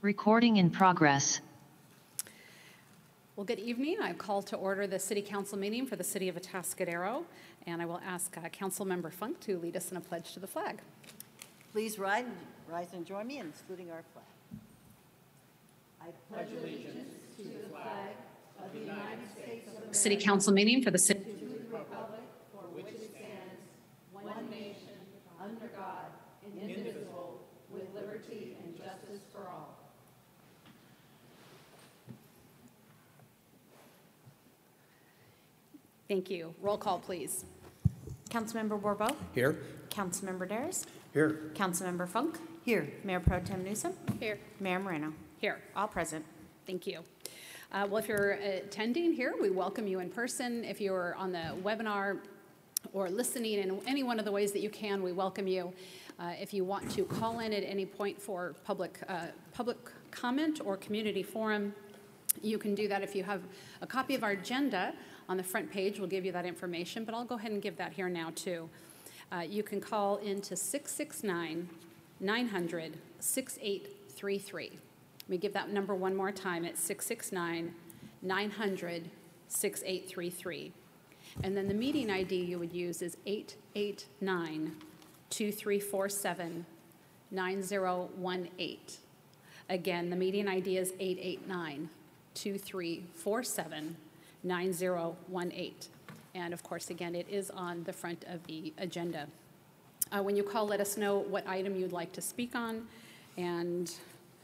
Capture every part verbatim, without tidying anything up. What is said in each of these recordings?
Recording in progress. Well, good evening. I call to order the City Council meeting for the City of Atascadero, and I will ask uh, Council Member Funk to lead us in a pledge to the flag. Please rise, rise and join me in saluting our flag. I pledge allegiance to the flag of the United States of America. City Council meeting for the City. To the republic for which it stands, one nation, under God, indivisible, with liberty and justice for all. Thank you. Roll call, please. Councilmember Bourbeau? Here. Councilmember Dares? Here. Councilmember Funk? Here. Mayor Pro Tem Newsom? Here. Mayor Moreno? Here. All present. Thank you. Uh, well, if you're attending here, we welcome you in person. If you're on the webinar or listening in any one of the ways that you can, we welcome you. Uh, if you want to call in at any point for public, uh, public comment or community forum, you can do that. If you have a copy of our agenda on the front page, we'll give you that information, but I'll go ahead and give that here now too. Uh, you can call into six six nine, nine hundred, six eight three three. Let me give that number one more time. It's six six nine, nine hundred, six eight three three. And then the meeting I D you would use is eight eight nine, two three four seven, nine zero one eight. Again, the meeting I D is eight eight nine, two three four seven, nine zero one eight. And of course, again, it is on the front of the agenda. Uh, when you call, let us know what item you'd like to speak on, and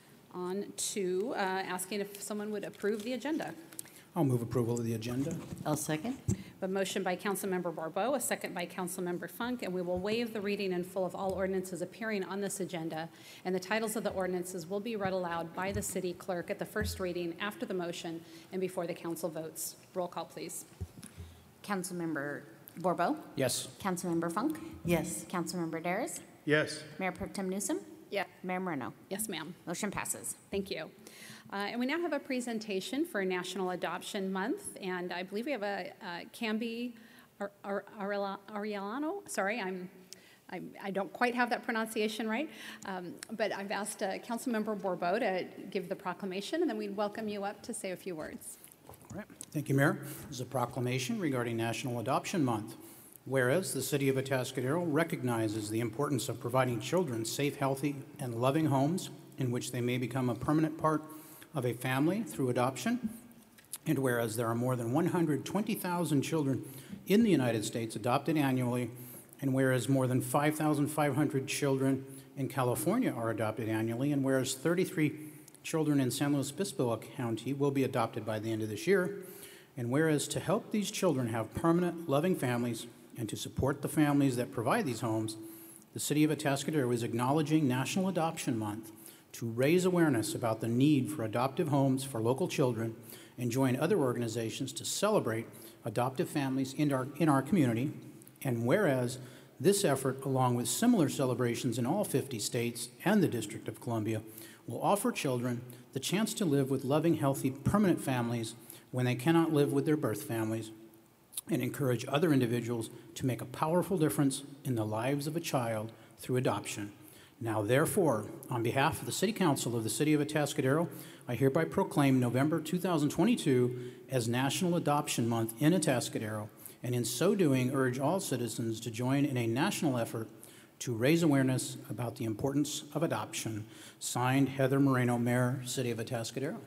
on to uh, asking if someone would approve the agenda. I'll move approval of the agenda. I'll second. A motion by Councilmember Bourbeau, a second by Councilmember Funk, and we will waive the reading in full of all ordinances appearing on this agenda, and the titles of the ordinances will be read aloud by the city clerk at the first reading after the motion and before the council votes. Roll call, please. Councilmember Bourbeau? Yes. Councilmember Funk? Yes. Councilmember Dares? Yes. Mayor Pro Tem Newsom? Yeah. Mayor Moreno? Yes, ma'am. Motion passes. Thank you. Uh, and we now have a presentation for National Adoption Month, and I believe we have a uh, Camby Ar Ar Ar Ariellano. Sorry, I'm, I'm, I don't quite have that pronunciation right, um, but I've asked uh, Councilmember Bourbeau to give the proclamation, and then we'd welcome you up to say a few words. All right. Thank you, Mayor. This is a proclamation regarding National Adoption Month. Whereas the City of Atascadero recognizes the importance of providing children safe, healthy, and loving homes in which they may become a permanent part of a family through adoption, and whereas there are more than one hundred twenty thousand children in the United States adopted annually, and whereas more than five thousand five hundred children in California are adopted annually, and whereas thirty-three children in San Luis Obispo County will be adopted by the end of this year, and whereas to help these children have permanent, loving families and to support the families that provide these homes, the City of Atascadero is acknowledging National Adoption Month to raise awareness about the need for adoptive homes for local children and join other organizations to celebrate adoptive families in our, in our community. And whereas this effort, along with similar celebrations in all fifty states and the District of Columbia, will offer children the chance to live with loving, healthy, permanent families when they cannot live with their birth families, and encourage other individuals to make a powerful difference in the lives of a child through adoption. Now, therefore, on behalf of the City Council of the City of Atascadero, I hereby proclaim November two thousand twenty-two as National Adoption Month in Atascadero, and in so doing, urge all citizens to join in a national effort to raise awareness about the importance of adoption. Signed, Heather Moreno, Mayor, City of Atascadero.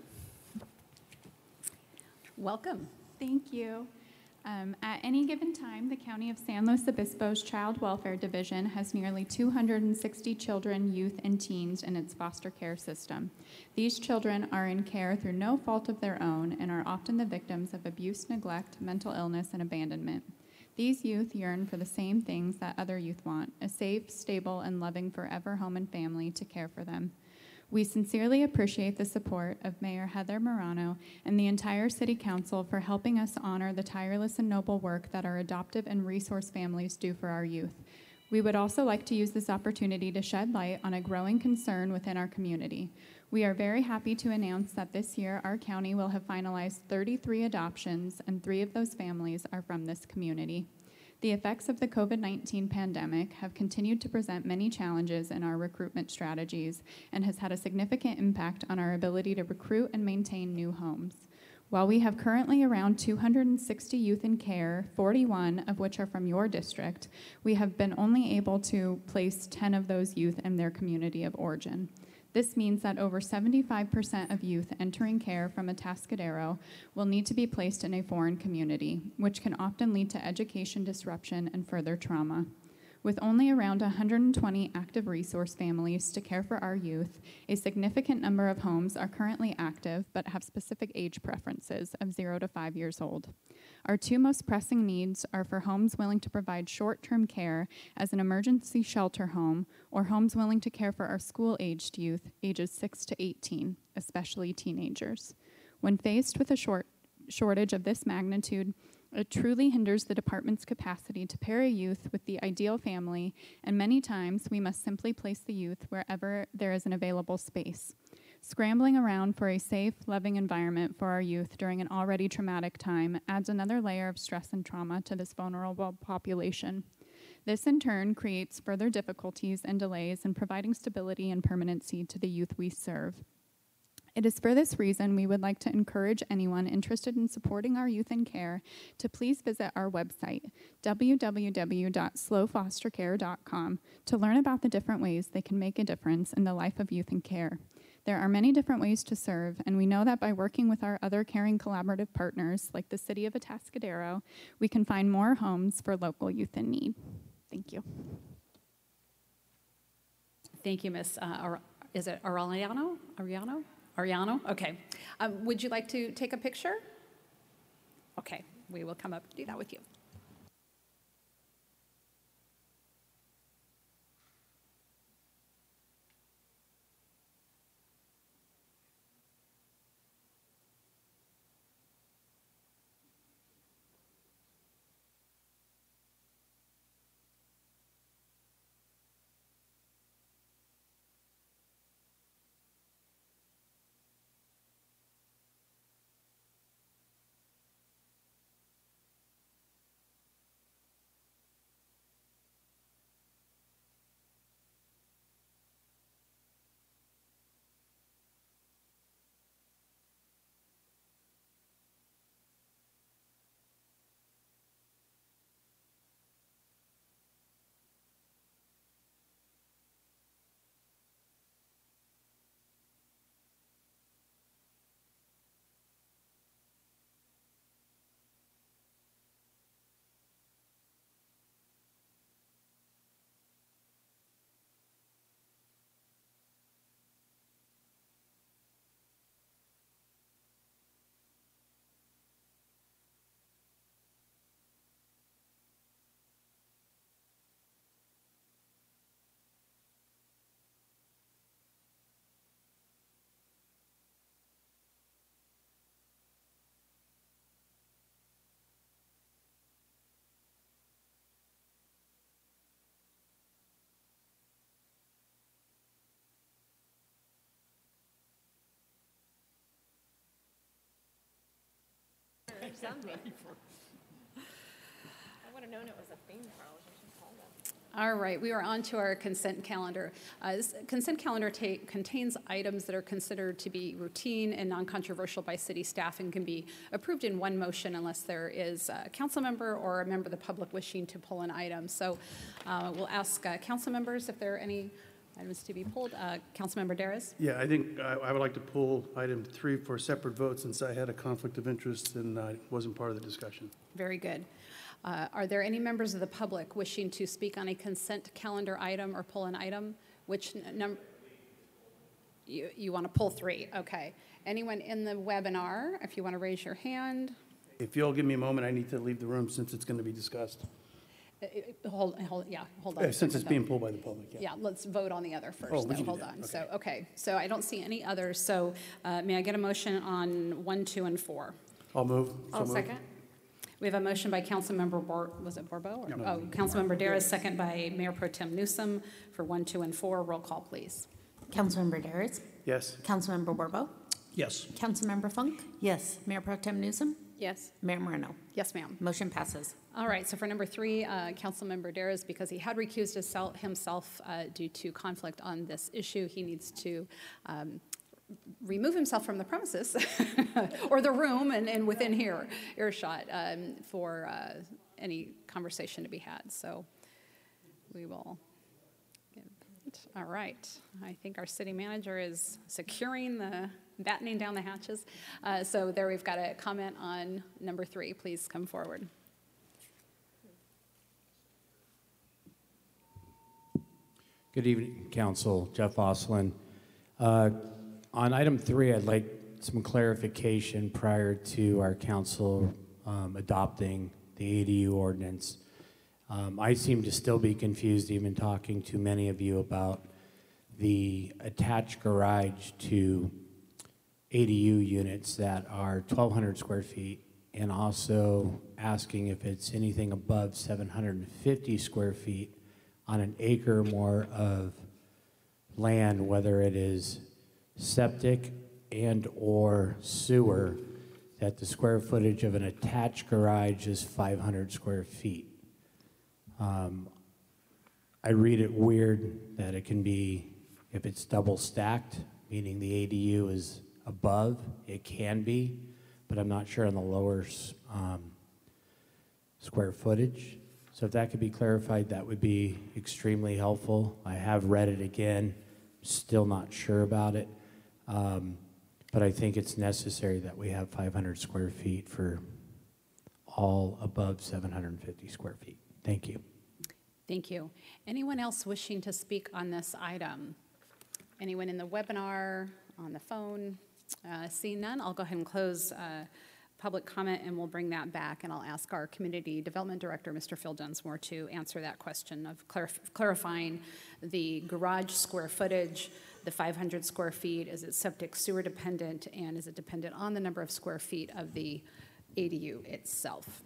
Welcome. Thank you. Um, at any given time, the County of San Luis Obispo's Child Welfare Division has nearly two hundred sixty children, youth, and teens in its foster care system. These children are in care through no fault of their own and are often the victims of abuse, neglect, mental illness, and abandonment. These youth yearn for the same things that other youth want: a safe, stable, and loving forever home and family to care for them. We sincerely appreciate the support of Mayor Heather Morano and the entire City Council for helping us honor the tireless and noble work that our adoptive and resource families do for our youth. We would also like to use this opportunity to shed light on a growing concern within our community. We are very happy to announce that this year our county will have finalized thirty-three adoptions, and three of those families are from this community. The effects of the COVID nineteen pandemic have continued to present many challenges in our recruitment strategies and has had a significant impact on our ability to recruit and maintain new homes. While we have currently around two hundred sixty youth in care, forty-one of which are from your district, we have been only able to place ten of those youth in their community of origin. This means that over seventy-five percent of youth entering care from Atascadero will need to be placed in a foreign community, which can often lead to education disruption and further trauma. With only around one hundred twenty active resource families to care for our youth, a significant number of homes are currently active but have specific age preferences of zero to five years old. Our two most pressing needs are for homes willing to provide short-term care as an emergency shelter home or homes willing to care for our school-aged youth ages six to eighteen, especially teenagers. When faced with a short shortage of this magnitude, it truly hinders the department's capacity to pair a youth with the ideal family, and many times we must simply place the youth wherever there is an available space. Scrambling around for a safe, loving environment for our youth during an already traumatic time adds another layer of stress and trauma to this vulnerable population. This, in turn, creates further difficulties and delays in providing stability and permanency to the youth we serve. It is for this reason we would like to encourage anyone interested in supporting our youth in care to please visit our website, w w w dot slow foster care dot com, to learn about the different ways they can make a difference in the life of youth in care. There are many different ways to serve, and we know that by working with our other caring collaborative partners, like the City of Atascadero, we can find more homes for local youth in need. Thank you. Thank you, Miz Uh, Ar- is it Arellano? Ariano? Ariano? Okay. Um, would you like to take a picture? Okay, we will come up and do that with you. I would have known it was a theme, Carlos. I should call them. All right, we are on to our consent calendar. Uh, this consent calendar ta- contains items that are considered to be routine and non-controversial by city staff and can be approved in one motion unless there is a council member or a member of the public wishing to pull an item. So uh, we'll ask uh, council members if there are any items to be pulled. Uh, Councilmember Darris? Yeah, I think I, I would like to pull item three for separate vote since I had a conflict of interest and I wasn't part of the discussion. Very good. Uh, are there any members of the public wishing to speak on a consent calendar item or pull an item? Which number? You, you want to pull three? Okay. Anyone in the webinar, if you want to raise your hand? If you'll give me a moment, I need to leave the room since it's going to be discussed. Uh, uh, hold, hold, yeah, hold on. Uh, Since it's being pulled by the public, yeah. Yeah, let's vote on the other first. Oh, we though. can do Hold that. on. Okay. So, okay. So I don't see any others. So uh, may I get a motion on one, two, and four? I'll move. So I'll moved. second. We have a motion by Councilmember Bor, was it Borbo? Or, No. Oh, Councilmember Darris, second by Mayor Pro Tem Newsom for one, two, and four. Roll call, please. Councilmember Darris, Yes. Councilmember Borbo, Yes. Councilmember Funk, Yes. Mayor Pro Tem Newsom, Yes. Mayor Moreno. Yes, ma'am. Motion passes. All right, so for number three, uh, Councilmember Daris, because he had recused himsel- himself uh, due to conflict on this issue, he needs to um, remove himself from the premises or the room and, and within here, earshot, um, for uh, any conversation to be had. So we will give it. All right. I think our city manager is securing the, battening down the hatches. Uh, so there we've got a comment on number three. Please come forward. Good evening, Council. Jeff Oslin. Uh, on item three, I'd like some clarification prior to our council um, adopting the A D U ordinance. Um, I seem to still be confused, even talking to many of you about the attached garage to A D U units that are twelve hundred square feet, and also asking if it's anything above seven hundred fifty square feet on an acre or more of land, whether it is septic and or sewer, that the square footage of an attached garage is five hundred square feet. Um, I read it weird that it can be, if it's double stacked, meaning the A D U is above, it can be, but I'm not sure on the lower um, square footage. So if that could be clarified, that would be extremely helpful. I have read it again, still not sure about it. Um, but I think it's necessary that we have five hundred square feet for all above seven hundred fifty square feet. Thank you. Thank you. Anyone else wishing to speak on this item? Anyone in the webinar, on the phone? Uh, seeing none, I'll go ahead and close uh, public comment, and we'll bring that back, and I'll ask our Community Development Director, Mister Phil Dunsmore, to answer that question of clarif clarifying the garage square footage, the five hundred square feet, is it septic sewer dependent, and is it dependent on the number of square feet of the A D U itself,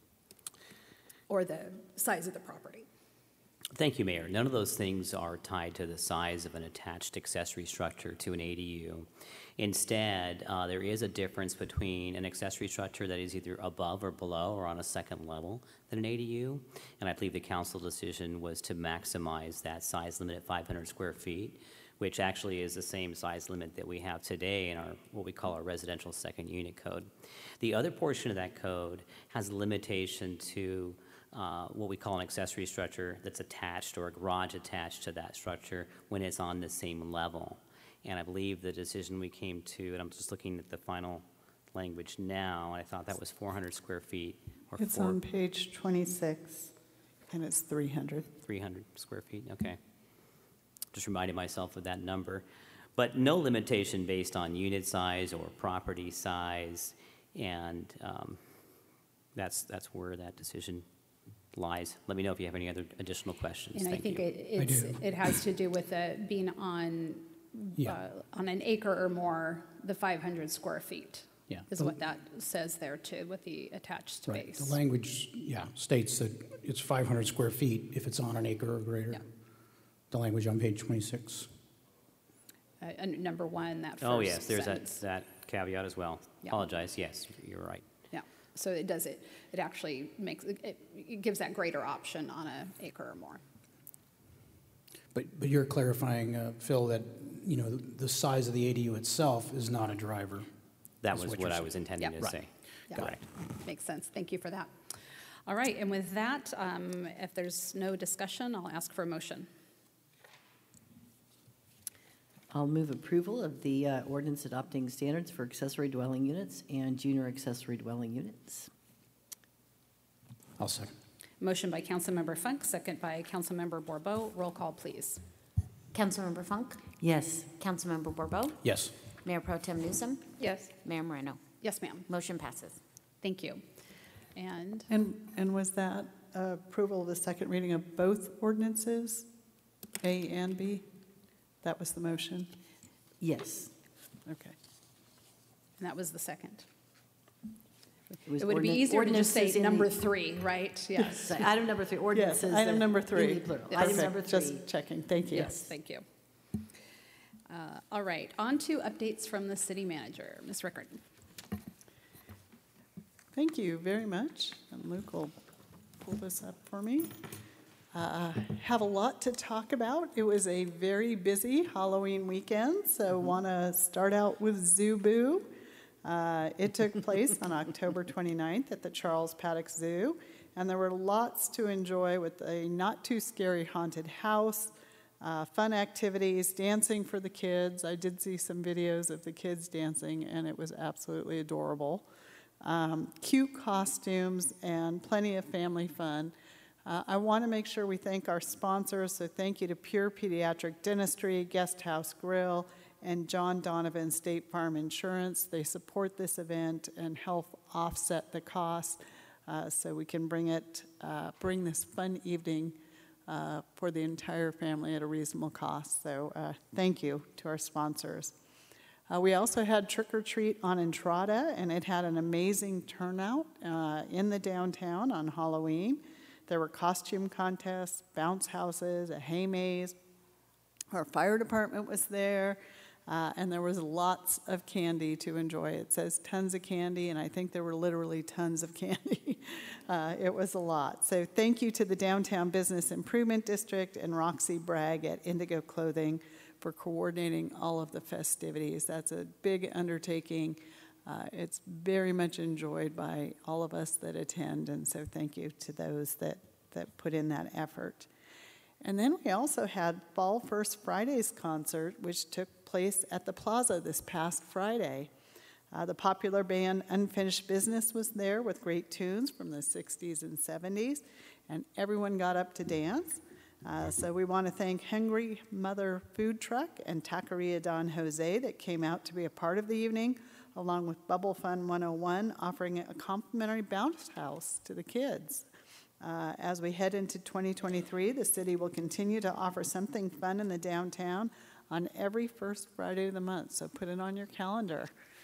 or the size of the property? Thank you, Mayor. None of those things are tied to the size of an attached accessory structure to an A D U. Instead, uh, there is a difference between an accessory structure that is either above or below or on a second level than an A D U. And I believe the council decision was to maximize that size limit at five hundred square feet, which actually is the same size limit that we have today in our what we call our residential second unit code. The other portion of that code has a limitation to Uh, what we call an accessory structure that's attached or a garage attached to that structure when it's on the same level. And I believe the decision we came to, and I'm just looking at the final language now, I thought that was four hundred square feet. Or It's four, on page twenty-six, and it's three hundred. three hundred square feet, okay. Just reminded myself of that number. But no limitation based on unit size or property size, and um, that's, that's where that decision lies. Let me know if you have any other additional questions. And Thank I think you. it, it's, it has to do with uh, being on, Yeah. uh, on an acre or more, the five hundred square feet. Yeah. Is The- what that says there too, with the attached Right. space. The language, yeah, states that it's five hundred square feet if it's on an acre or greater. Yeah. The language on page twenty-six. Uh, and number one, that first Oh, yes, there's that, sentence. that caveat as well. Yeah. Apologize, yes, you're right. Yeah, so it does it, it actually makes, it, it gives that greater option on an acre or more. But, but you're clarifying, uh, Phil, that, you know, the size of the A D U itself is not a driver. That is was what what you're I saying. was intending Yeah. to Right. say. Yeah. Correct. Makes sense, thank you for that. All right, and with that, um, if there's no discussion, I'll ask for a motion. I'll move approval of the uh, ordinance adopting standards for accessory dwelling units and junior accessory dwelling units. I'll second. Motion by Councilmember Funk, second by Councilmember Bourbeau. Roll call, please. Councilmember Funk, Yes. Councilmember Bourbeau, Yes. Mayor Pro Tem Newsom, Yes. Mayor Moreno. Yes, ma'am. Motion passes. Thank you. And And, and was that uh, approval of the second reading of both ordinances, A and B? That was the motion? Yes. Okay. and that was the second. was It would be ordinance- easier to just say ordinances in the- number three, right? Yes. So item number three, Yes, ordinances. item uh, number in three. the plural. Yes. Item Perfect. number three. Just checking, thank you. Yes, thank you. Uh, All right, on to updates from the city manager. Miz Rickard. Thank you very much. And Luke will pull this up for me. Uh, have a lot to talk about. It was a very busy Halloween weekend, so want to start out with Zoo Boo. Uh, it took place on October twenty-ninth at the Charles Paddock Zoo, and there were lots to enjoy with a not-too-scary haunted house, uh, fun activities, dancing for the kids. I did see some videos of the kids dancing, and it was absolutely adorable. Um, cute costumes and plenty of family fun. Uh, I want to make sure we thank our sponsors, so thank you to Pure Pediatric Dentistry, Guest House Grill, and John Donovan State Farm Insurance. They support this event and help offset the cost uh, so we can bring it, uh, bring this fun evening uh, for the entire family at a reasonable cost. So uh, thank you to our sponsors. Uh, we also had Trick or Treat on Entrada, and it had an amazing turnout uh, in the downtown on Halloween. There were costume contests, bounce houses, a hay maze. Our fire department was there, uh, and there was lots of candy to enjoy. It says tons of candy, and I think there were literally tons of candy. uh, it was a lot. So thank you to the Downtown Business Improvement District and Roxy Bragg at Indigo Clothing for coordinating all of the festivities. That's a big undertaking. Uh, it's very much enjoyed by all of us that attend, and so thank you to those that, that put in that effort. And then we also had Fall First Fridays concert, which took place at the Plaza this past Friday. Uh, the popular band Unfinished Business was there with great tunes from the sixties and seventies, and everyone got up to dance. Uh, so we want to thank Hungry Mother Food Truck and Taqueria Don Jose that came out to be a part of the evening, along with Bubble Fun one oh one, offering a complimentary bounce house to the kids. Uh, as we head into twenty twenty-three, the city will continue to offer something fun in the downtown on every first Friday of the month, so put it on your calendar.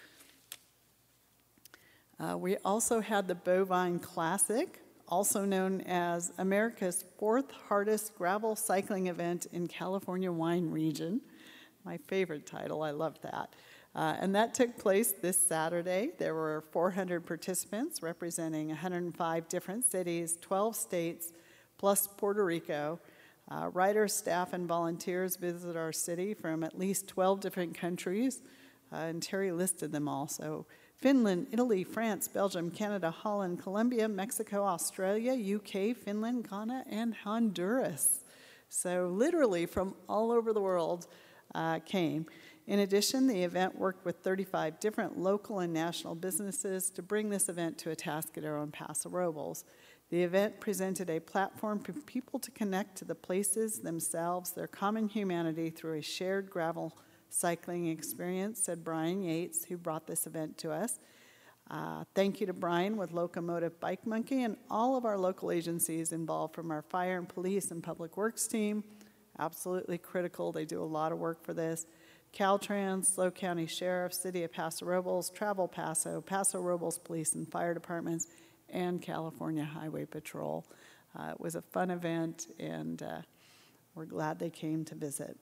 Uh, we also had the Bovine Classic, also known as America's fourth hardest gravel cycling event in California wine region. My favorite title, I love that. Uh, and that took place this Saturday. There were four hundred participants representing one hundred five different cities, twelve states, plus Puerto Rico. Uh, riders, staff, and volunteers visited our city from at least twelve different countries, uh, and Terry listed them all. So Finland, Italy, France, Belgium, Canada, Holland, Colombia, Mexico, Australia, U K, Finland, Ghana, and Honduras. So literally from all over the world uh, came. In addition, the event worked with thirty-five different local and national businesses to bring this event to Atascadero and Paso Robles. The event presented a platform for people to connect to the places themselves, their common humanity, through a shared gravel cycling experience, said Brian Yates, who brought this event to us. Uh, thank you to Brian with Locomotive Bike Monkey and all of our local agencies involved, from our fire and police and public works team. Absolutely critical. They do a lot of work for this. Caltrans, SLO County Sheriff, City of Paso Robles, Travel Paso, Paso Robles Police and Fire Departments, and California Highway Patrol. Uh, it was a fun event, and uh, we're glad they came to visit.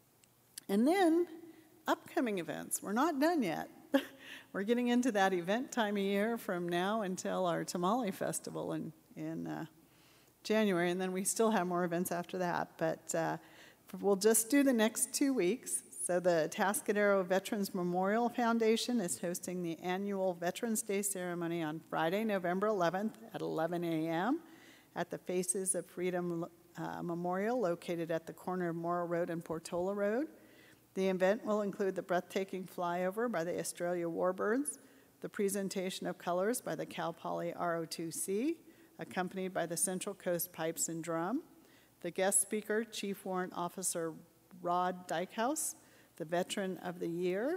And then, upcoming events. We're not done yet. We're getting into that event time of year from now until our Tamale Festival in, in uh, January, and then we still have more events after that. But uh, we'll just do the next two weeks. So the Atascadero Veterans Memorial Foundation is hosting the annual Veterans Day ceremony on Friday, November eleventh at eleven a.m. at the Faces of Freedom uh, Memorial located at the corner of Morrow Road and Portola Road. The event will include the breathtaking flyover by the Australia Warbirds, the presentation of colors by the Cal Poly R O two C, accompanied by the Central Coast Pipes and Drum, the guest speaker, Chief Warrant Officer Rod Dykehouse, the Veteran of the Year,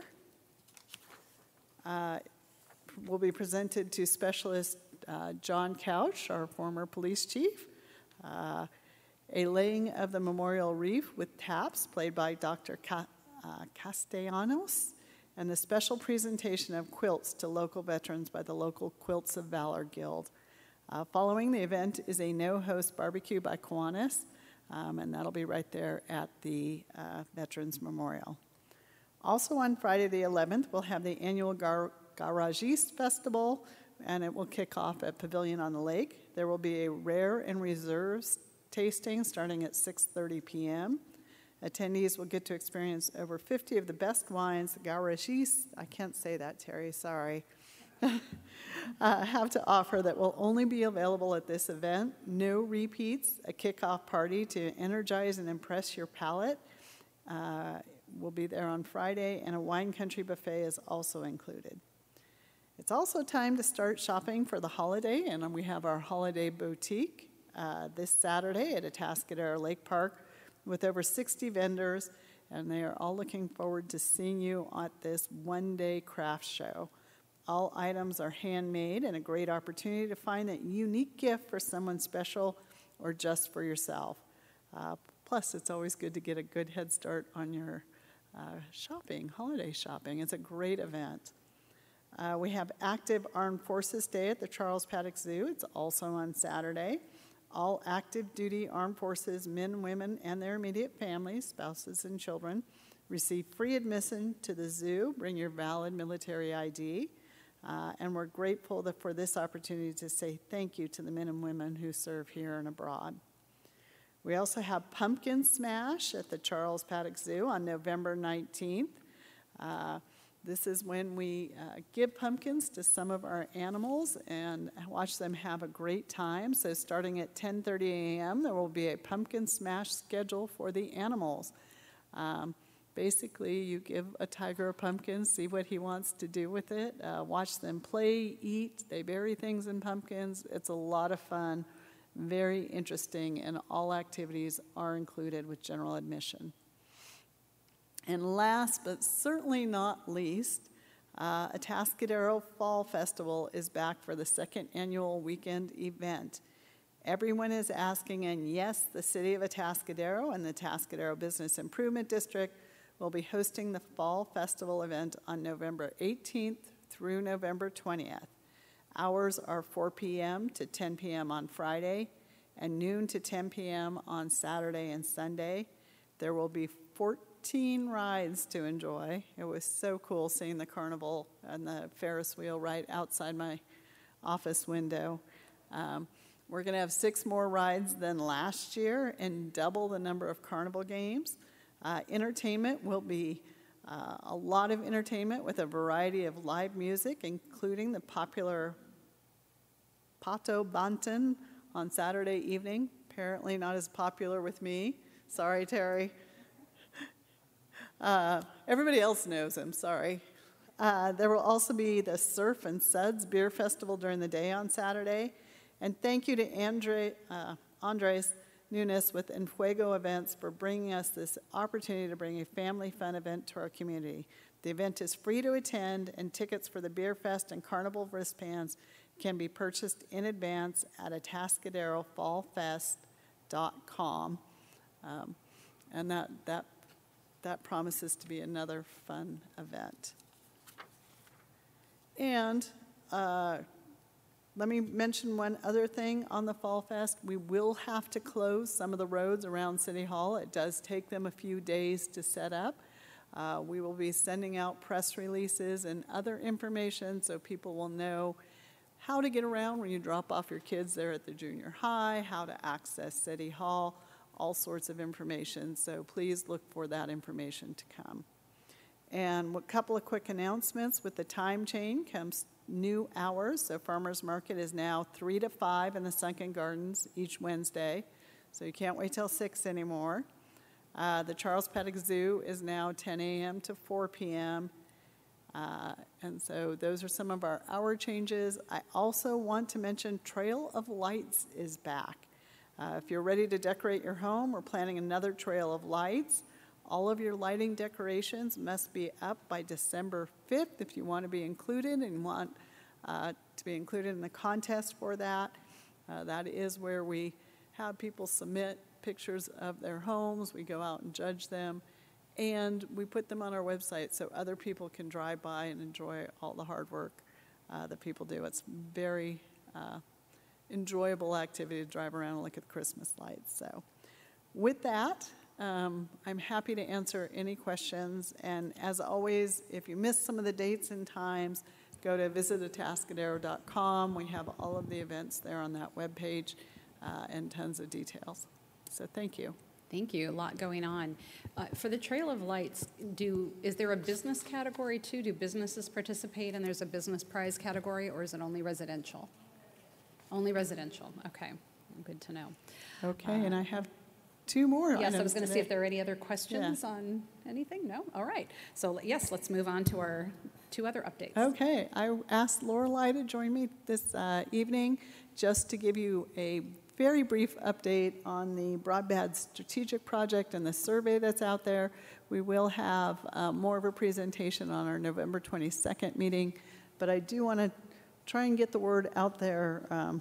uh, will be presented to Specialist uh, John Couch, our former police chief, uh, a laying of the memorial wreath with taps played by Doctor Ca- uh, Castellanos, and the special presentation of quilts to local veterans by the local Quilts of Valor Guild. Uh, following the event is a no-host barbecue by Kiwanis, um, and that'll be right there at the uh, Veterans Memorial. Also on Friday the eleventh, we'll have the annual Gar- Garagiste Festival and it will kick off at Pavilion on the Lake. There will be a rare and reserves tasting starting at six thirty p.m. Attendees will get to experience over fifty of the best wines Gauchis, I can't say that, Terry, sorry, uh, have to offer that will only be available at this event. No repeats, a kickoff party to energize and impress your palate uh, will be there on Friday, and a wine country buffet is also included. It's also time to start shopping for the holiday, and we have our holiday boutique uh, this Saturday at Atascadero Lake Park with over sixty vendors, and they are all looking forward to seeing you at this one-day craft show. All items are handmade and a great opportunity to find that unique gift for someone special or just for yourself. Uh, plus, it's always good to get a good head start on your uh, shopping, holiday shopping. It's a great event. Uh, we have Active Armed Forces Day at the Charles Paddock Zoo. It's also on Saturday. All active duty armed forces, men, women, and their immediate families, spouses, and children, receive free admission to the zoo. Bring your valid military I D. Uh, and we're grateful that for this opportunity to say thank you to the men and women who serve here and abroad. We also have Pumpkin Smash at the Charles Paddock Zoo on November nineteenth. Uh, This is when we uh, give pumpkins to some of our animals and watch them have a great time. So starting at ten thirty a.m., there will be a pumpkin smash schedule for the animals. Um, basically, you give a tiger a pumpkin, see what he wants to do with it, uh, watch them play, eat. They bury things in pumpkins. It's a lot of fun, very interesting, and all activities are included with general admission. And last but certainly not least, uh, Atascadero Fall Festival is back for the second annual weekend event. Everyone is asking, and yes, the City of Atascadero and the Atascadero Business Improvement District will be hosting the Fall Festival event on November eighteenth through November twentieth. Hours are four p.m. to ten p.m. on Friday and noon to ten p.m. on Saturday and Sunday. There will be fourteen rides to enjoy. It was so cool seeing the carnival and the Ferris wheel right outside my office window. Um, we're going to have six more rides than last year and double the number of carnival games. Uh, entertainment will be uh, a lot of entertainment with a variety of live music, including the popular Pato Banton on Saturday evening. Apparently not as popular with me. Sorry, Terry. Uh, everybody else knows him, sorry. Uh, there will also be the Surf and Suds Beer Festival during the day on Saturday. And thank you to Andre, uh, Andres Nunes with Enfuego Events for bringing us this opportunity to bring a family fun event to our community. The event is free to attend, and tickets for the Beer Fest and Carnival wristbands can be purchased in advance at atascadero fall fest dot com. Um, and that, that That promises to be another fun event. And uh, let me mention one other thing on the Fall Fest. We will have to close some of the roads around City Hall. It does take them a few days to set up. Uh, we will be sending out press releases and other information so people will know how to get around when you drop off your kids there at the junior high, how to access City Hall, all sorts of information, so please look for that information to come. And a couple of quick announcements. With the time change comes new hours, so Farmers Market is now three to five in the Sunken Gardens each Wednesday, so you can't wait till six anymore. Uh, the Charles Paddock Zoo is now ten a.m. to four p.m., uh, and so those are some of our hour changes. I also want to mention Trail of Lights is back. Uh, if you're ready to decorate your home, we're planning another trail of lights. All of your lighting decorations must be up by December fifth if you want to be included and want uh, to be included in the contest for that. Uh, that is where we have people submit pictures of their homes. We go out and judge them, and we put them on our website so other people can drive by and enjoy all the hard work uh, that people do. It's very uh, enjoyable activity to drive around and look at the Christmas lights. So with that, um, I'm happy to answer any questions. And as always, if you missed some of the dates and times, go to visit atascadero dot com. We have all of the events there on that webpage uh, and tons of details. So thank you. Thank you. A lot going on. Uh, for the Trail of Lights, do is there a business category too? Do businesses participate and there's a business prize category, or is it only residential? Only residential. Okay. Good to know. Okay, uh, and I have two more Yes, items I was going to today. see if there are any other questions Yeah. on anything. No? All right. So yes, let's move on to our two other updates. Okay, I asked Lorelei to join me this uh, evening just to give you a very brief update on the broadband strategic project and the survey that's out there. We will have uh, more of a presentation on our November twenty-second meeting, but I do want to try and get the word out there um,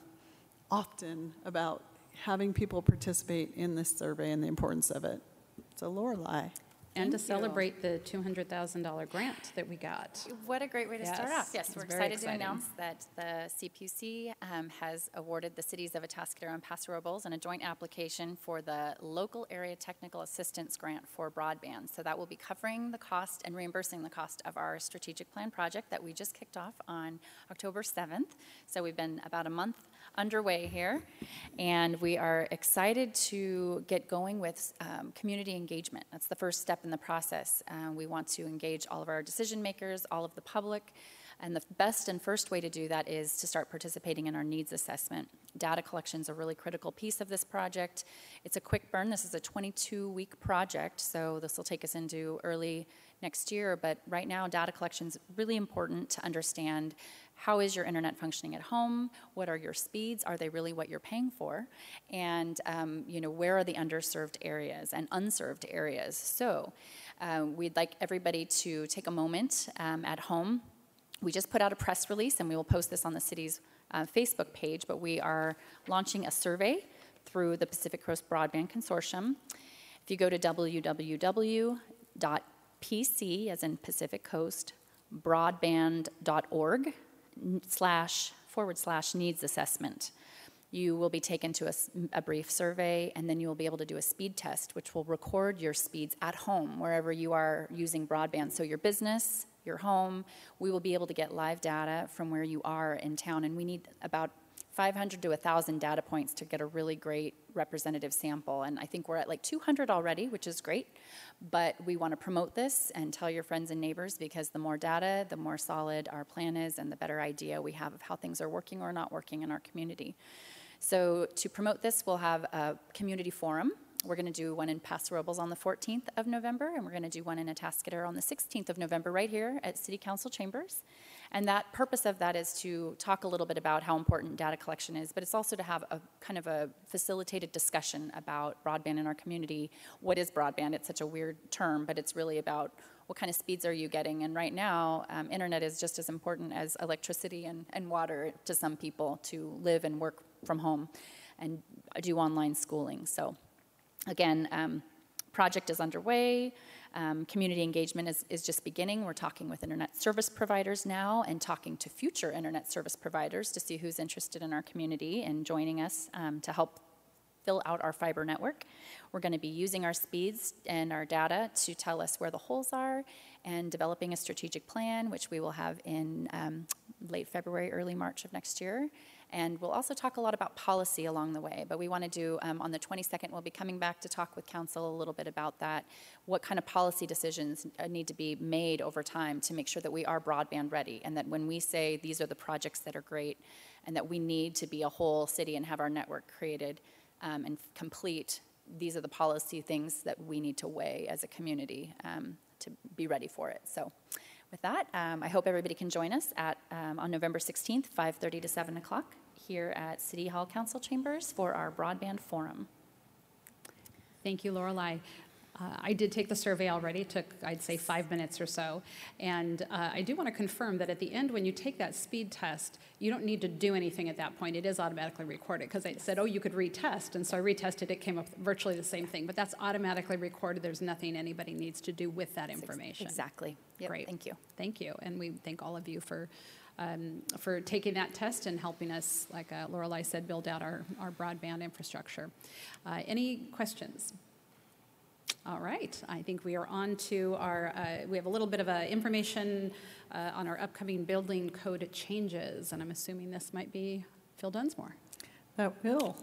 often about having people participate in this survey and the importance of it. So Lorelei. And to Thank you. celebrate the two hundred thousand dollars grant that we got. What a great way to start Yes, off. Yes, it's we're very excited exciting. to announce that the C P U C um, has awarded the cities of Atascadero and Paso Robles in a joint application for the Local Area Technical Assistance Grant for broadband. So that will be covering the cost and reimbursing the cost of our strategic plan project that we just kicked off on October seventh. So we've been about a month underway here, and we are excited to get going with um, community engagement. That's the first step in the process. Uh, we want to engage all of our decision makers, all of the public, and the best and first way to do that is to start participating in our needs assessment. Data collection is a really critical piece of this project. It's a quick burn. This is a twenty-two week project, so this will take us into early next year, but right now data collection is really important to understand how is your internet functioning at home, what are your speeds, are they really what you're paying for, and um, you know, where are the underserved areas and unserved areas. So uh, we'd like everybody to take a moment um, at home. We just put out a press release, and we will post this on the city's uh, Facebook page, but we are launching a survey through the Pacific Coast Broadband Consortium. If you go to w w w dot p c, as in Pacific Coast, broadband dot org slash forward slash needs assessment, you will be taken to a, a brief survey, and then you will be able to do a speed test, which will record your speeds at home, wherever you are using broadband. So your business, your home, we will be able to get live data from where you are in town, and we need about five hundred to one thousand data points to get a really great representative sample. And I think we're at like two hundred already, which is great. But we want to promote this and tell your friends and neighbors, because the more data, the more solid our plan is and the better idea we have of how things are working or not working in our community. So to promote this, we'll have a community forum. We're going to do one in Paso Robles on the fourteenth of November, and we're going to do one in Atascadero on the sixteenth of November right here at City Council Chambers. And that purpose of that is to talk a little bit about how important data collection is, but it's also to have a kind of a facilitated discussion about broadband in our community. What is broadband? It's such a weird term, but it's really about what kind of speeds are you getting. And right now, um, internet is just as important as electricity and, and water to some people to live and work from home and do online schooling. So again, um, project is underway. Um, community engagement is, is just beginning. We're talking with internet service providers now and talking to future internet service providers to see who's interested in our community and joining us um, to help fill out our fiber network. We're going to be using our speeds and our data to tell us where the holes are and developing a strategic plan, which we will have in um, late February, early March of next year. And we'll also talk a lot about policy along the way. But we want to do, um, on the twenty-second, we'll be coming back to talk with council a little bit about that. What kind of policy decisions need to be made over time to make sure that we are broadband ready, and that when we say these are the projects that are great and that we need to be a whole city and have our network created um, and complete, these are the policy things that we need to weigh as a community um, to be ready for it. So with that, um, I hope everybody can join us at um, on November sixteenth, five thirty to seven o'clock. Here at City Hall Council Chambers for our broadband forum. Thank you, Lorelei. Uh, I did take the survey already. It took, I'd say, five minutes or so. And uh, I do want to confirm that at the end, when you take that speed test, you don't need to do anything at that point. It is automatically recorded, because it said, oh, you could retest. And so I retested. It came up virtually the same thing. But that's automatically recorded. There's nothing anybody needs to do with that information. Exactly. Yep. Great. Thank you. Thank you. And we thank all of you for Um, for taking that test and helping us, like uh, Lorelei said, build out our, our broadband infrastructure. Uh, any questions? All right, I think we are on to our, uh, we have a little bit of uh, information uh, on our upcoming building code changes, and I'm assuming this might be Phil Dunsmore. That will.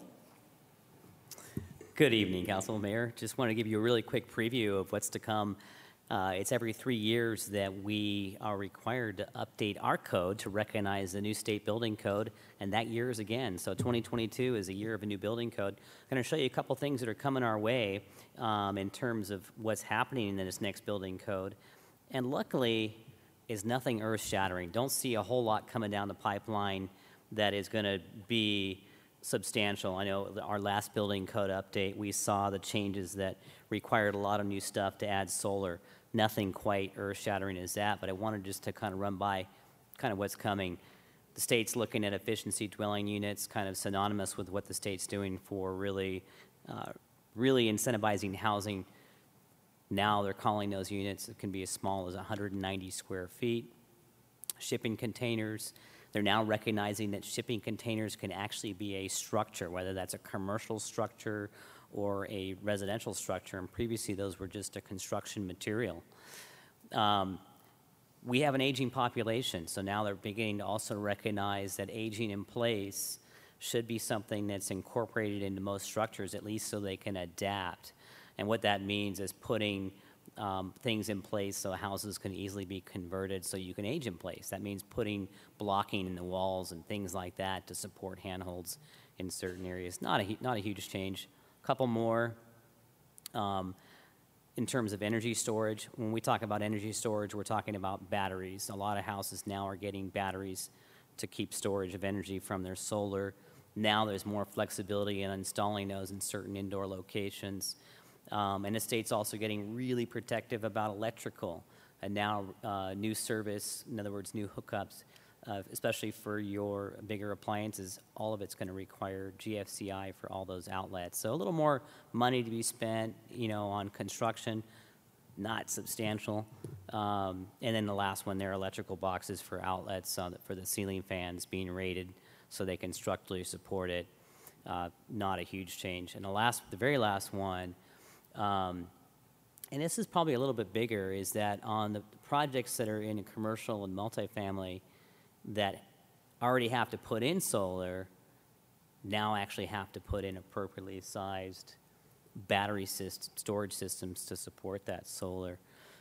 Good evening, Council, Mayor. Just want to give you a really quick preview of what's to come. Uh, it's every three years that we are required to update our code to recognize the new state building code, and that year is again. So twenty twenty-two is a year of a new building code. I'm going to show you a couple things that are coming our way um, in terms of what's happening in this next building code. And luckily, is nothing earth-shattering. Don't see a whole lot coming down the pipeline that is going to be substantial. I know our last building code update, we saw the changes that required a lot of new stuff to add solar. Nothing quite earth-shattering as that, but I wanted just to kind of run by kind of what's coming. The state's looking at efficiency dwelling units, kind of synonymous with what the state's doing for really, uh, really incentivizing housing. Now they're calling those units, it can be as small as one hundred ninety square feet. Shipping containers, they're now recognizing that shipping containers can actually be a structure, whether that's a commercial structure or a residential structure, and previously those were just a construction material. Um, we have an aging population, so now they're beginning to also recognize that aging in place should be something that's incorporated into most structures, at least so they can adapt. And what that means is putting um, things in place so houses can easily be converted so you can age in place. That means putting blocking in the walls and things like that to support handholds in certain areas. Not a, not a huge change. Couple more um, in terms of energy storage. When we talk about energy storage, we're talking about batteries. A lot of houses now are getting batteries to keep storage of energy from their solar. Now there's more flexibility in installing those in certain indoor locations. Um, and the state's also getting really protective about electrical. And now uh, new service, in other words, new hookups, Uh, especially for your bigger appliances, all of it's going to require G F C I for all those outlets. So a little more money to be spent, you know, on construction, not substantial. Um, and then the last one there, electrical boxes for outlets uh, for the ceiling fans being rated so they can structurally support it. Uh, not a huge change. And the last, the very last one, um, and this is probably a little bit bigger, is that on the projects that are in commercial and multifamily, that already have to put in solar, now actually have to put in appropriately sized battery syst- storage systems to support that solar.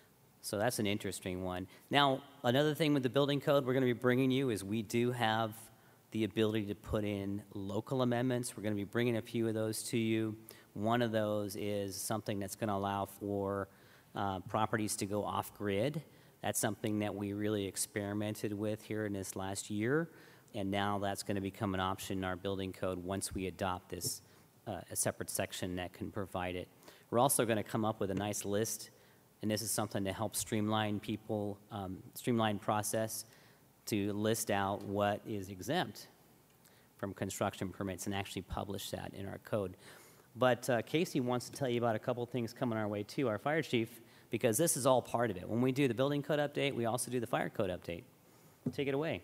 So that's an interesting one. Now, another thing with the building code we're going to be bringing you is we do have the ability to put in local amendments. We're going to be bringing a few of those to you. One of those is something that's going to allow for uh, properties to go off-grid. That's something that we really experimented with here in this last year, and now that's going to become an option in our building code once we adopt this, uh, a separate section that can provide it. We're also going to come up with a nice list, and this is something to help streamline people, um, streamline process, to list out what is exempt from construction permits and actually publish that in our code. But uh, Casey wants to tell you about a couple things coming our way too, our fire chief, because this is all part of it. When we do the building code update, we also do the fire code update. Take it away.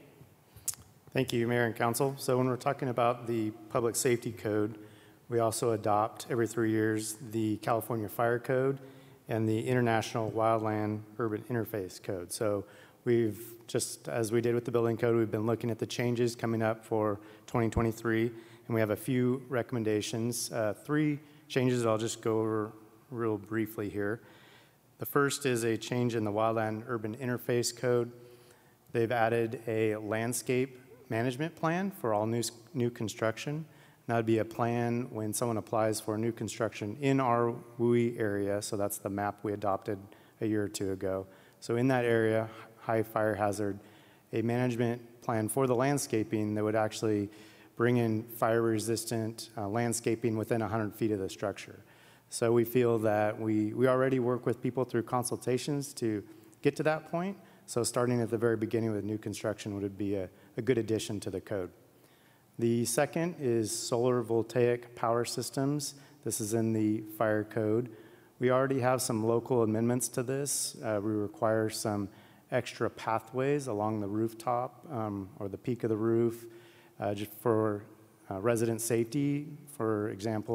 Thank you, Mayor and Council. So when we're talking about the public safety code, we also adopt every three years the California Fire Code and the International Wildland Urban Interface Code. So we've, just as we did with the building code, we've been looking at the changes coming up for twenty twenty-three, and we have a few recommendations. Uh, three changes I'll just go over real briefly here. The first is a change in the Wildland Urban Interface Code. They've added a landscape management plan for all new, new construction. That would be a plan when someone applies for new construction in our W U I area, so that's the map we adopted a year or two ago. So in that area, high fire hazard, a management plan for the landscaping that would actually bring in fire-resistant uh, landscaping within one hundred feet of the structure. So we feel that we, we already work with people through consultations to get to that point. So starting at the very beginning with new construction would be a, a good addition to the code. The second is solar voltaic power systems. This is in the fire code. We already have some local amendments to this. Uh, we require some extra pathways along the rooftop um, or the peak of the roof uh, just for uh, resident safety. For example,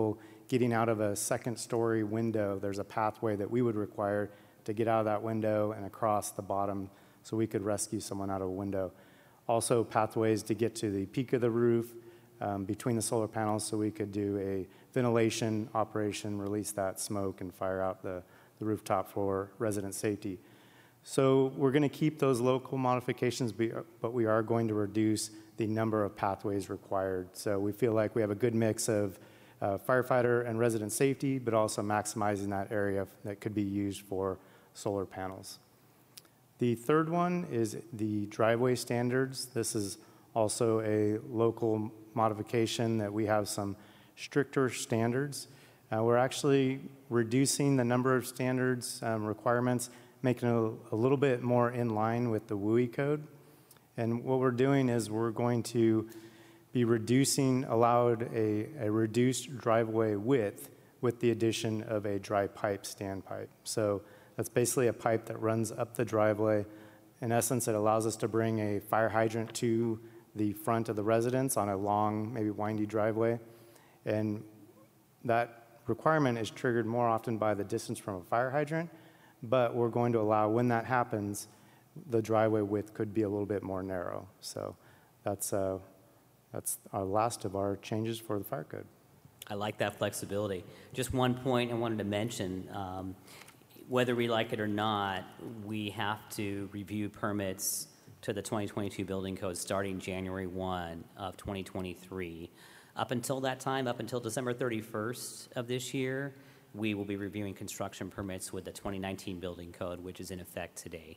getting out of a second-story window, there's a pathway that we would require to get out of that window and across the bottom so we could rescue someone out of a window. Also, pathways to get to the peak of the roof um, between the solar panels so we could do a ventilation operation, release that smoke, and fire out the, the rooftop for resident safety. So we're going to keep those local modifications, but we are going to reduce the number of pathways required. So we feel like we have a good mix of uh, firefighter and resident safety, but also maximizing that area that could be used for solar panels. The third one is the driveway standards. This is also a local modification that we have some stricter standards. Uh, we're actually reducing the number of standards um, requirements, making it a, a little bit more in line with the W U I code. And what we're doing is we're going to be reducing, allowed a, a reduced driveway width with the addition of a dry pipe standpipe. So that's basically a pipe that runs up the driveway. In essence, it allows us to bring a fire hydrant to the front of the residence on a long, maybe windy driveway. And that requirement is triggered more often by the distance from a fire hydrant, but we're going to allow, when that happens, the driveway width could be a little bit more narrow. So that's, uh, that's our last of our changes for the fire code. I like that flexibility. Just one point I wanted to mention, um, whether we like it or not, we have to review permits to the twenty twenty-two building code starting January first of twenty twenty-three. Up until that time, up until December thirty-first of this year, we will be reviewing construction permits with the twenty nineteen building code, which is in effect today.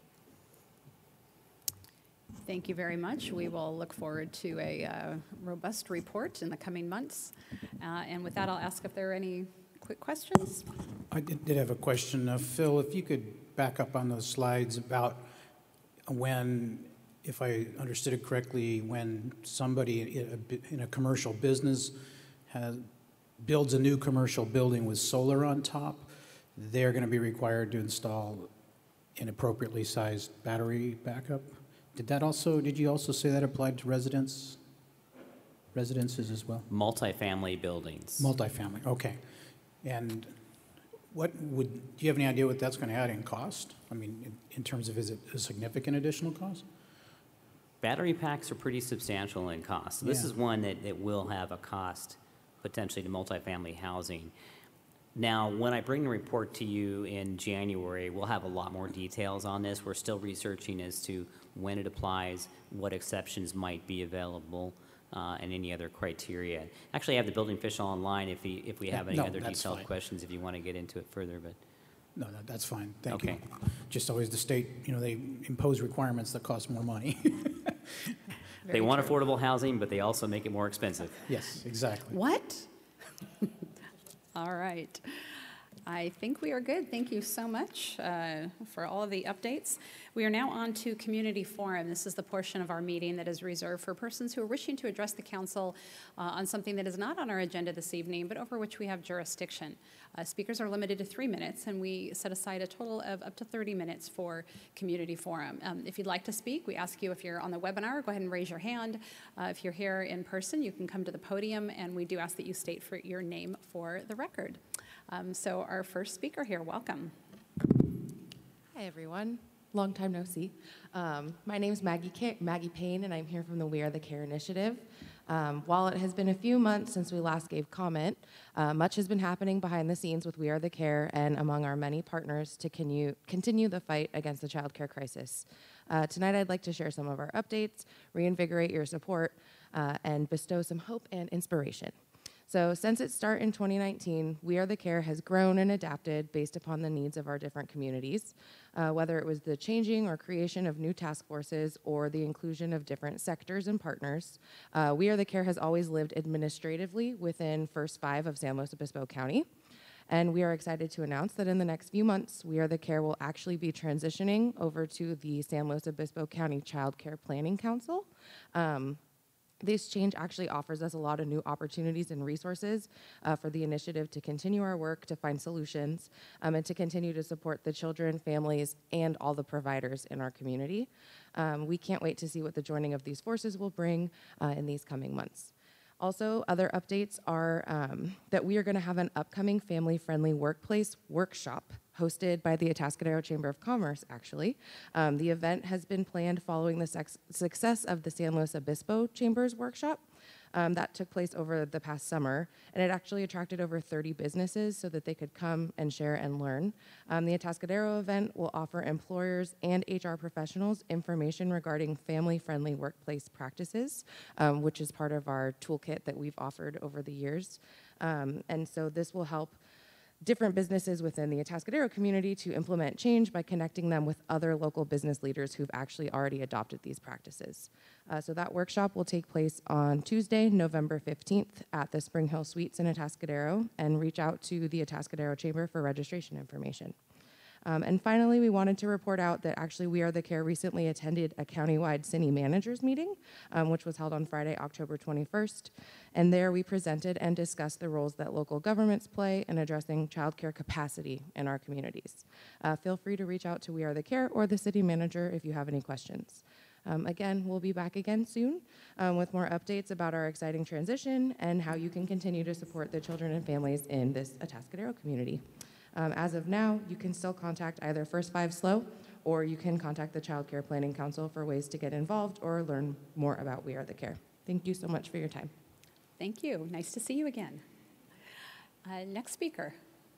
Thank you very much. We will look forward to a uh, robust report in the coming months. Uh, and with that, I'll ask if there are any quick questions. I did, did have a question. Uh, Phil, if you could back up on those slides about when, if I understood it correctly, when somebody in a, in a commercial business has, builds a new commercial building with solar on top, they're going to be required to install an appropriately sized battery backup. Did that also, did you also say that applied to residents, residences as well? Multifamily buildings. Multifamily, okay. And what would, do you have any idea what that's going to add in cost? I mean, in, in terms of, is it a significant additional cost? Battery packs are pretty substantial in cost. So this Yeah. is one that, that will have a cost potentially to multifamily housing. Now, when I bring the report to you in January, we'll have a lot more details on this. We're still researching as to when it applies, what exceptions might be available, uh, and any other criteria. Actually, I have the building official online if, he, if we have any No, other that's detailed fine. questions, if you want to get into it further. But No, no, that's fine. Thank Okay. you. Just always the state, you know, they impose requirements that cost more money. they want affordable housing, but they also make it more expensive. Yes, exactly. What? All right. I think we are good. Thank you so much uh, for all of the updates. We are now on to community forum. This is the portion of our meeting that is reserved for persons who are wishing to address the council uh, on something that is not on our agenda this evening, but over which we have jurisdiction. Uh, speakers are limited to three minutes, and we set aside a total of up to thirty minutes for community forum. Um, if you'd like to speak, we ask you, if you're on the webinar, go ahead and raise your hand. Uh, if you're here in person, you can come to the podium, and we do ask that you state for your name for the record. Um, so our first speaker here, welcome. Hi, everyone. Long time no see. Um, my name is Maggie, Ca- Maggie Payne, and I'm here from the We Are the Care initiative. Um, while it has been a few months since we last gave comment, uh, much has been happening behind the scenes with We Are the Care and among our many partners to continue, continue the fight against the child care crisis. Uh, tonight, I'd like to share some of our updates, reinvigorate your support, uh, and bestow some hope and inspiration. So since its start in twenty nineteen, We Are the Care has grown and adapted based upon the needs of our different communities, uh, whether it was the changing or creation of new task forces or the inclusion of different sectors and partners. Uh, We Are the Care has always lived administratively within First Five of San Luis Obispo County. And we are excited to announce that in the next few months, We Are the Care will actually be transitioning over to the San Luis Obispo County Child Care Planning Council. Um, This change actually offers us a lot of new opportunities and resources uh, for the initiative to continue our work, to find solutions, um, and to continue to support the children, families, and all the providers in our community. Um, we can't wait to see what the joining of these forces will bring uh, in these coming months. Also, other updates are um, that we are going to have an upcoming family-friendly workplace workshop hosted by the Atascadero Chamber of Commerce, actually. Um, the event has been planned following the sex- success of the San Luis Obispo Chamber's workshop. Um, that took place over the past summer, and it actually attracted over thirty businesses so that they could come and share and learn. Um, the Atascadero event will offer employers and H R professionals information regarding family-friendly workplace practices, um, which is part of our toolkit that we've offered over the years. Um, and so this will help different businesses within the Atascadero community to implement change by connecting them with other local business leaders who've actually already adopted these practices. Uh, so that workshop will take place on Tuesday, November fifteenth at the Spring Hill Suites in Atascadero, and reach out to the Atascadero Chamber for registration information. Um, and finally, we wanted to report out that actually We Are the Care recently attended a countywide city managers meeting, um, which was held on Friday, October twenty-first. And there we presented and discussed the roles that local governments play in addressing childcare capacity in our communities. Uh, feel free to reach out to We Are the Care or the city manager if you have any questions. Um, again, we'll be back again soon um, with more updates about our exciting transition and how you can continue to support the children and families in this Atascadero community. Um, as of now, you can still contact either First Five S L O or you can contact the Child Care Planning Council for ways to get involved or learn more about We Are the Care. Thank you so much for your time. Thank you. Nice to see you again. Uh, next speaker.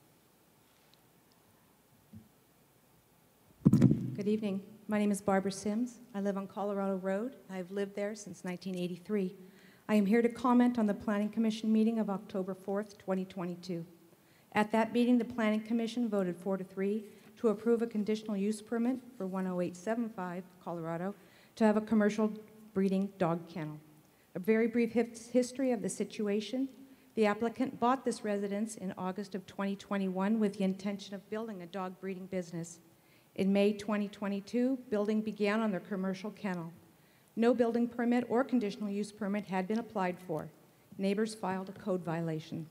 Good evening. My name is Barbara Sims. I live on Colorado Road. I've lived there since nineteen eighty-three. I am here to comment on the Planning Commission meeting of October fourth, twenty twenty-two. At that meeting, the Planning Commission voted four to three to approve a conditional use permit for one oh eight seven five Colorado to have a commercial breeding dog kennel. A very brief his- history of the situation. The applicant bought this residence in August of twenty twenty-one with the intention of building a dog breeding business. In May twenty twenty-two, building began on their commercial kennel. No building permit or conditional use permit had been applied for. Neighbors filed a code violation.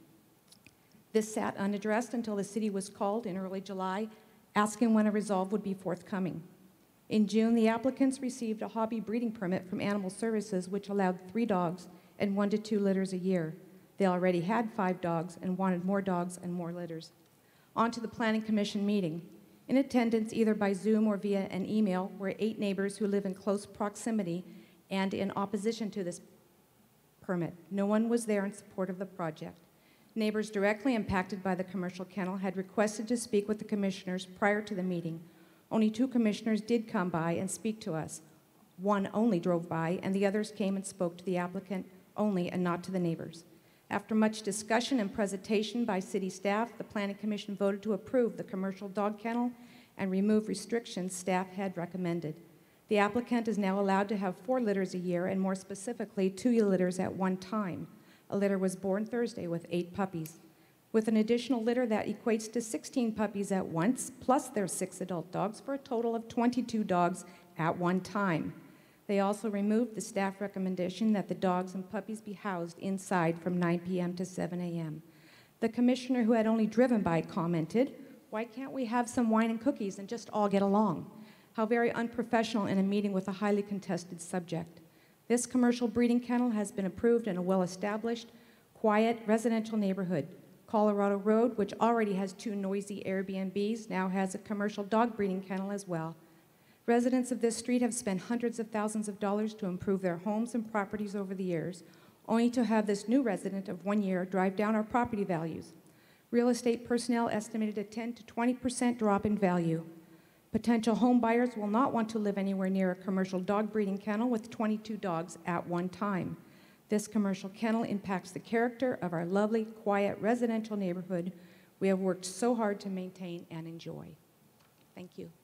This sat unaddressed until the city was called in early July, asking when a resolve would be forthcoming. In June, the applicants received a hobby breeding permit from Animal Services, which allowed three dogs and one to two litters a year. They already had five dogs and wanted more dogs and more litters. On to the Planning Commission meeting. In attendance, either by Zoom or via an email, were eight neighbors who live in close proximity and in opposition to this permit. No one was there in support of the project. Neighbors directly impacted by the commercial kennel had requested to speak with the commissioners prior to the meeting. Only two commissioners did come by and speak to us. One only drove by, and the others came and spoke to the applicant only and not to the neighbors. After much discussion and presentation by city staff, the Planning Commission voted to approve the commercial dog kennel and remove restrictions staff had recommended. The applicant is now allowed to have four litters a year, and more specifically, two litters at one time. A litter was born Thursday with eight puppies. With an additional litter, that equates to sixteen puppies at once, plus their six adult dogs, for a total of twenty-two dogs at one time. They also removed the staff recommendation that the dogs and puppies be housed inside from nine p m to seven a m The commissioner, who had only driven by, commented, "Why can't we have some wine and cookies and just all get along?" How very unprofessional in a meeting with a highly contested subject. This commercial breeding kennel has been approved in a well-established, quiet residential neighborhood. Colorado Road, which already has two noisy Airbnbs, now has a commercial dog breeding kennel as well. Residents of this street have spent hundreds of thousands of dollars to improve their homes and properties over the years, only to have this new resident of one year drive down our property values. Real estate personnel estimated a ten to twenty percent drop in value. Potential home buyers will not want to live anywhere near a commercial dog breeding kennel with twenty-two dogs at one time. This commercial kennel impacts the character of our lovely, quiet residential neighborhood we have worked so hard to maintain and enjoy. Thank you.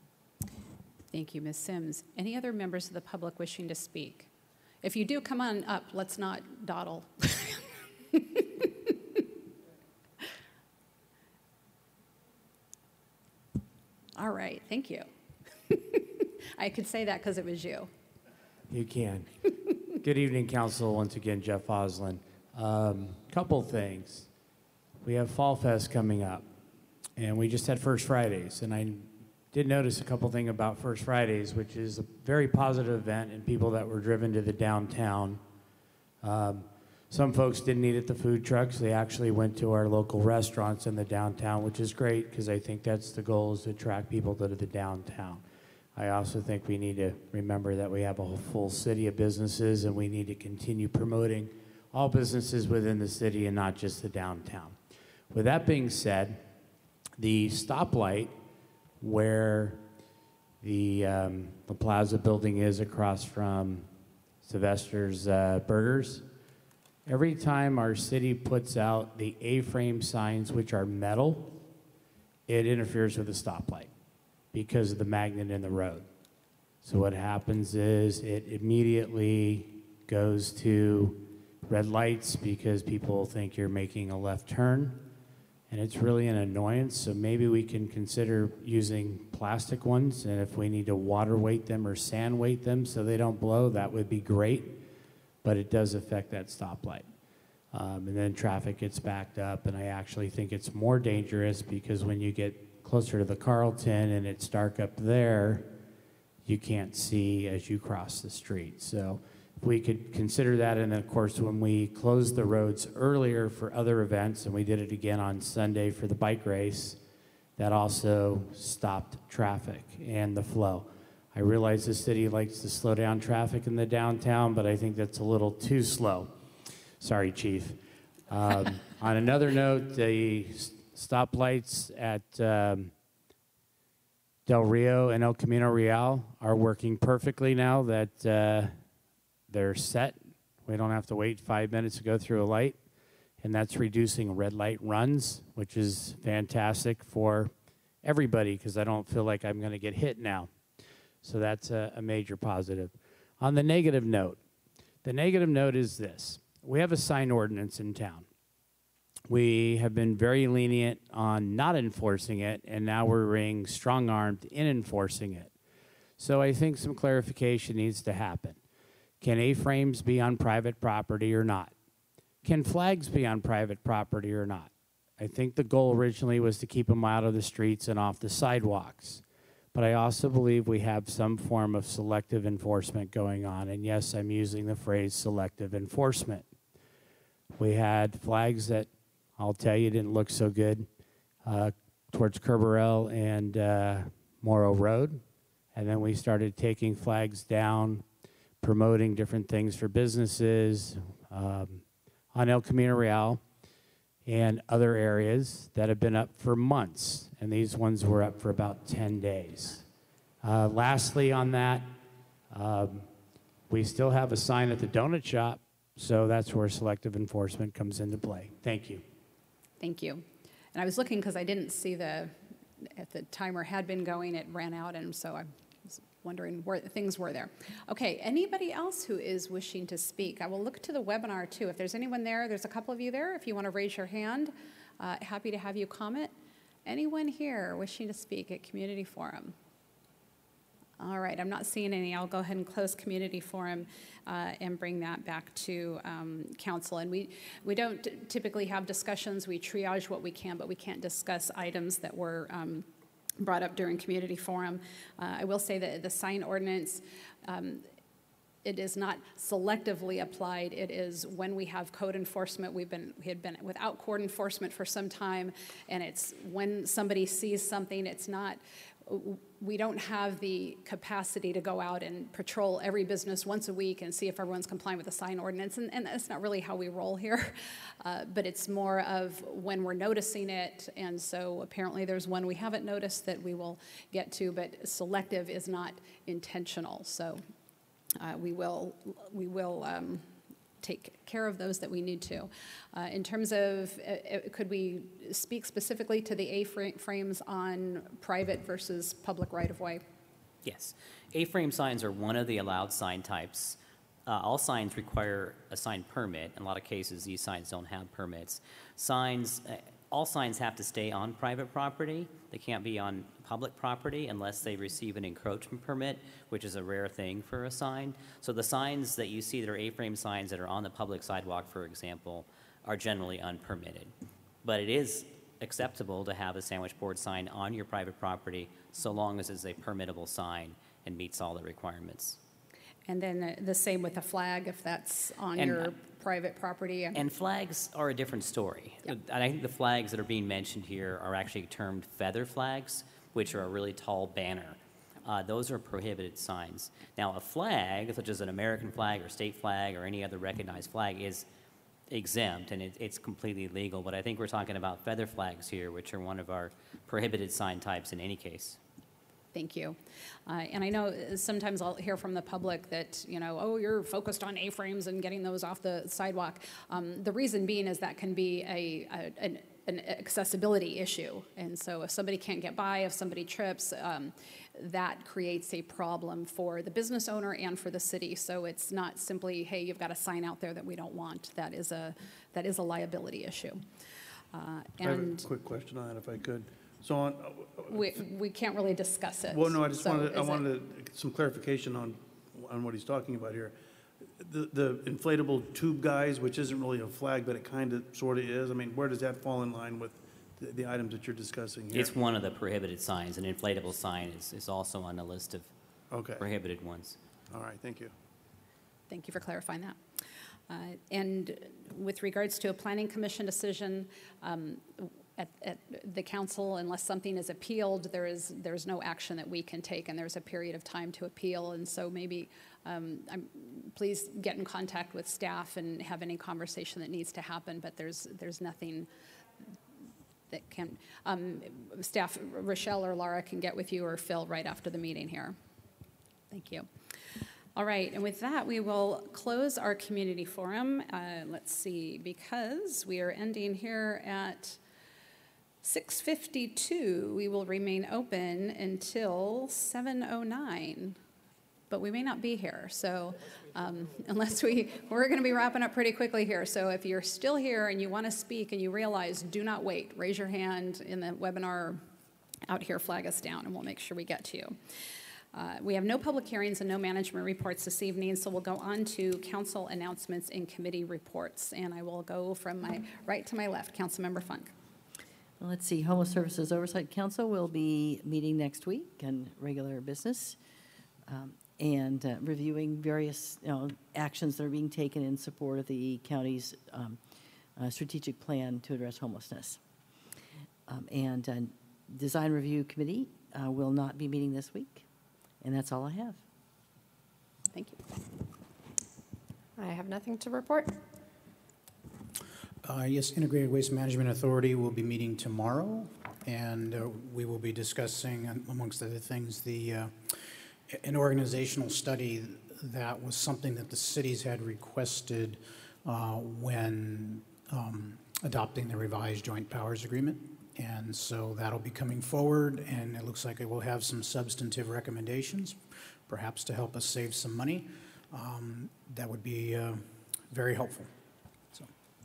Thank you, Miz Sims. Any other members of the public wishing to speak? If you do, come on up. Let's not dawdle. All right, thank you. I could say that because it was you. You can. Good evening, Council. Once again, Jeff Oslin. Um, couple things. We have Fall Fest coming up, and we just had First Fridays, and I did notice a couple things about First Fridays, which is a very positive event, and people that were driven to the downtown. Um, Some folks didn't eat at the food trucks. They actually went to our local restaurants in the downtown, which is great because I think that's the goal, is to attract people to the downtown. I also think we need to remember that we have a whole full city of businesses, and we need to continue promoting all businesses within the city and not just the downtown. With that being said, the stoplight where the, um, the Plaza building is across from Sylvester's uh, Burgers, every time our city puts out the A-frame signs, which are metal, it interferes with the stoplight because of the magnet in the road. So what happens is it immediately goes to red lights because people think you're making a left turn, and it's really an annoyance. So maybe we can consider using plastic ones, and if we need to water weight them or sand weight them so they don't blow, that would be great, but it does affect that stoplight. Um, and then traffic gets backed up, and I actually think it's more dangerous because when you get closer to the Carlton and it's dark up there, you can't see as you cross the street. So if we could consider that, and then of course when we closed the roads earlier for other events, and we did it again on Sunday for the bike race, that also stopped traffic and the flow. I realize the city likes to slow down traffic in the downtown, but I think that's a little too slow. Sorry, Chief. Um, on another note, the stoplights at um, Del Rio and El Camino Real are working perfectly now that uh, they're set. We don't have to wait five minutes to go through a light, and that's reducing red light runs, which is fantastic for everybody because I don't feel like I'm going to get hit now. So that's a, a major positive. On the negative note, the negative note is this. We have a sign ordinance in town. We have been very lenient on not enforcing it, and now we're being strong-armed in enforcing it. So I think some clarification needs to happen. Can A-frames be on private property or not? Can flags be on private property or not? I think the goal originally was to keep them out of the streets and off the sidewalks. But I also believe we have some form of selective enforcement going on. And yes, I'm using the phrase selective enforcement. We had flags that I'll tell you didn't look so good uh, towards Kerberell and uh, Morrow Road. And then we started taking flags down, promoting different things for businesses um, on El Camino Real and other areas that have been up for months. And these ones were up for about ten days. Uh, lastly on that, um, we still have a sign at the donut shop, so that's where selective enforcement comes into play. Thank you. Thank you. And I was looking because I didn't see the, if the timer had been going, it ran out, and so I was wondering where things were there. Okay, anybody else who is wishing to speak? I will look to the webinar too. If there's anyone there, there's a couple of you there. If you want to raise your hand, uh, happy to have you comment. Anyone here wishing to speak at Community Forum? All right, I'm not seeing any. I'll go ahead and close Community Forum uh, and bring that back to um, Council. And we, we don't t typically have discussions. We triage what we can, but we can't discuss items that were um, brought up during Community Forum. Uh, I will say that the sign ordinance, um, it is not selectively applied. It is when we have code enforcement. We've been, we had been without code enforcement for some time, and it's when somebody sees something, it's not, we don't have the capacity to go out and patrol every business once a week and see if everyone's complying with the sign ordinance, and, and that's not really how we roll here. Uh, but it's more of when we're noticing it, and so apparently there's one we haven't noticed that we will get to, but selective is not intentional. So uh, we will, we will um, take care of those that we need to. Uh, in terms of, uh, could we speak specifically to the A-frames on private versus public right-of-way? Yes. A-frame signs are one of the allowed sign types. Uh, all signs require a sign permit. In a lot of cases, these signs don't have permits. Signs, uh, all signs have to stay on private property. They can't be on public property unless they receive an encroachment permit, which is a rare thing for a sign. So the signs that you see that are A-frame signs that are on the public sidewalk, for example, are generally unpermitted. But it is acceptable to have a sandwich board sign on your private property so long as it's a permittable sign and meets all the requirements. And then the, the same with the flag, if that's on And, your uh, private property. And flags are a different story. And I think the flags that are being mentioned here are actually termed feather flags, which are a really tall banner. Uh, those are prohibited signs. Now, a flag, such as an American flag or state flag or any other recognized flag, is exempt and it, it's completely legal. But I think we're talking about feather flags here, which are one of our prohibited sign types in any case. Thank you. Uh, and I know sometimes I'll hear from the public that, you know, oh, you're focused on A-frames and getting those off the sidewalk. Um, the reason being is that can be a, a an, an accessibility issue. And so if somebody can't get by, if somebody trips, um, that creates a problem for the business owner and for the city. So it's not simply, hey, you've got a sign out there that we don't want. That is a, that is a liability issue. Uh, and I have a quick question on that, if I could. So on, we, we can't really discuss it. well, no, I just So wanted, I is it- wanted some clarification on, on what he's talking about here. The, the inflatable tube guys, which isn't really a flag, but it kind of, sort of is. I mean, where does that fall in line with the, the items that you're discussing here? It's one of the prohibited signs. An inflatable sign is, is also on the list of Okay. prohibited ones. All right, thank you. Thank you for clarifying that. Uh, and with regards to a planning commission decision, um, at, at the council, unless something is appealed, there is there's no action that we can take, and there's a period of time to appeal. And so maybe um, I'm, please get in contact with staff and have any conversation that needs to happen. But there's there's nothing that can um, staff Rochelle or Laura can get with you, or Phil right after the meeting here. Thank you. All right, and with that, we will close our community forum. Uh, let's see, because we are ending here at six fifty-two, we will remain open until seven oh nine, but we may not be here. So um, unless we, we're going to be wrapping up pretty quickly here. So if you're still here and you want to speak and you realize, do not wait. Raise your hand in the webinar out here, flag us down, and we'll make sure we get to you. Uh, we have no public hearings and no management reports this evening, so we'll go on to council announcements and committee reports. And I will go from my right to my left. Councilmember Funk. Well, let's see, Homeless Services Oversight Council will be meeting next week on regular business um, and uh, reviewing various you know, actions that are being taken in support of the county's um, uh, strategic plan to address homelessness. Um, and uh, Design Review Committee uh, will not be meeting this week. And that's all I have. Thank you. I have nothing to report. Uh, Yes, Integrated Waste Management Authority will be meeting tomorrow, and uh, we will be discussing, um, amongst other things, the uh, an organizational study that was something that the cities had requested uh, when um, adopting the revised Joint Powers Agreement. And so that'll be coming forward, and it looks like it will have some substantive recommendations, perhaps to help us save some money. Um, that would be uh, very helpful. So.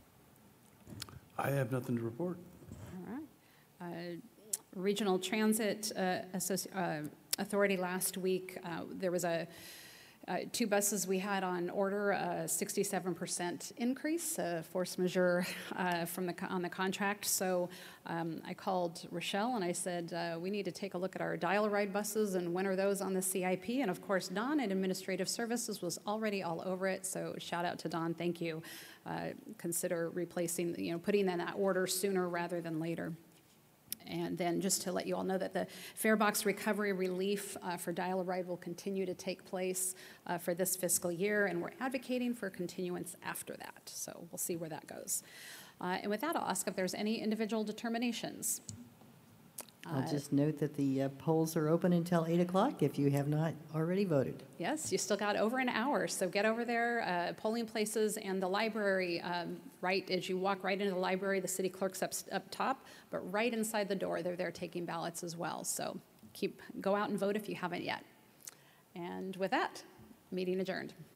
I have nothing to report. All right. Uh, Regional Transit uh, Associ- uh, Authority last week, uh, there was a Uh, two buses we had on order, a sixty-seven percent increase, uh, force majeure uh, from the on the contract. So um, I called Rochelle and I said, uh, we need to take a look at our dial-a-ride buses and when are those on the C I P? And of course, Don at Administrative Services was already all over it. So shout out to Don, thank you. Uh, consider replacing, you know, putting in that order sooner rather than later. And then just to let you all know that the Farebox Recovery Relief uh, for Dial-a-Ride will continue to take place uh, for this fiscal year, and we're advocating for continuance after that. So we'll see where that goes. Uh, and with that, I'll ask if there's any individual determinations. I'll Uh, just note that the uh, polls are open until eight o'clock if you have not already voted. Yes, you still got over an hour, so get over there. Uh, polling places and the library, um, right as you walk right into the library, the city clerk's up, up top, but right inside the door, they're there taking ballots as well. So keep go out and vote if you haven't yet. And with that, meeting adjourned.